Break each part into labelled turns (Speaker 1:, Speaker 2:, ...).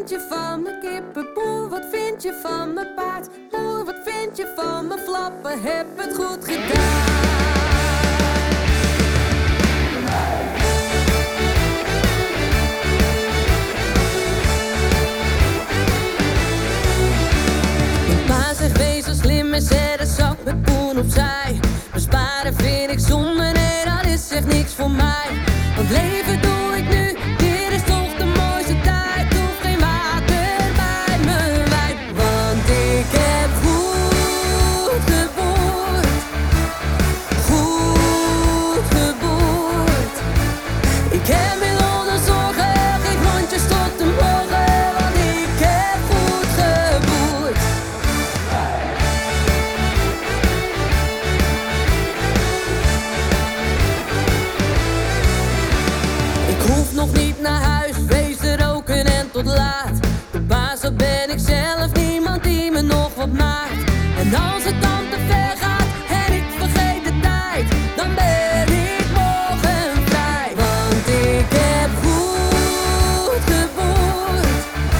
Speaker 1: vind je van mijn kippen? Boer, wat vind je van mijn paard? Boer, wat vind je van mijn flappen? Heb het goed gedaan. Mijn pa zegt wees zo slim en zet een zak met poen opzij. Besparen vind ik zonde, nee dat is echt niks voor mij. Want leven doe ik nu, dit is toch de mooiste tijd. Hoef geen water bij mijn wijn, want ik heb goed geboerd. Goed geboerd. Ik heb miljoenen zorgen, geen rondjes tot de morgen. Want ik heb goed geboerd. Ik hoef nog niet naar huis, wees te roken en tot laat. De baas, dat ben ik zelf, niemand die me nog wat maakt. En als het dan te ver gaat en ik vergeet de tijd, dan ben ik morgen vrij. Want ik heb goed geboerd.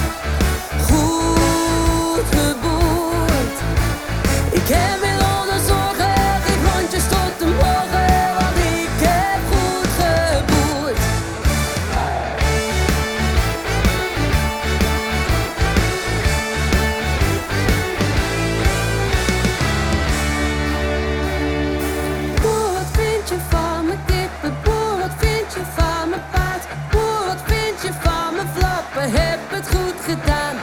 Speaker 1: Goed geboerd. Ik heb miljoenen zorgen, geen rondjes tot de morgen. Want ik heb goed geboerd. Boer, wat vind je van mijn kippen? Boer, wat vind je van mijn paard? Boer, wat vind je van mijn flappen? Heb het goed gedaan.